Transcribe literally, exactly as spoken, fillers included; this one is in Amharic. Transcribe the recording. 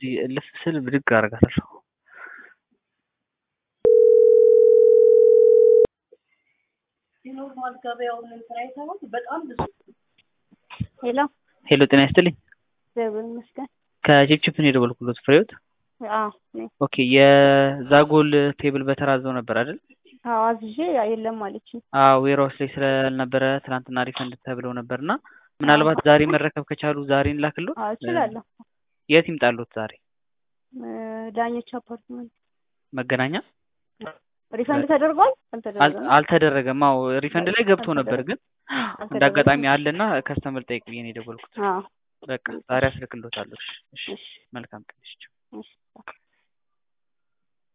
እንዲህ እልፍ ስል ብድግ አደርጋታለሁ። ኖርማል ገበያው ምን ስራይ ታውቁ በጣም ብዙ ሄሎ ሄሎ ጤና ይስጥልኝ። ዘበን መስገን ከጂፕቺፕ ነው የደወልኩሎት ፍሬዎት። አዎ ነኝ። ኦኬ የዛጎል ቴብል በተራዘው ነበር አይደል? አዎ አዝዤ የለም ማለችኝ። አዎ ዌራውስ ላይ ስለነበረ ትናንትና ሪፈንድ ተብለው ነበርና ምናልባት ዛሬ መረከብ ከቻሉ ዛሬ እንላክሎት። አዎ እችላለሁ። የት ይምጣሎት ዛሬ? ዳኞች አፓርትመንት መገናኛ። ሪፈንድ ተደርጓል? አልተደረገም። አልተደረገም። አዎ ሪፈንድ ላይ ገብቶ ነበር ግን እንዳጋጣሚ አለና ከስተመር ጠይቅ ብዬ ነው የደወልኩት። አዎ በቃ ዛሬ አስልክሎታለሁ። እሺ መልካም ቀን። እሺ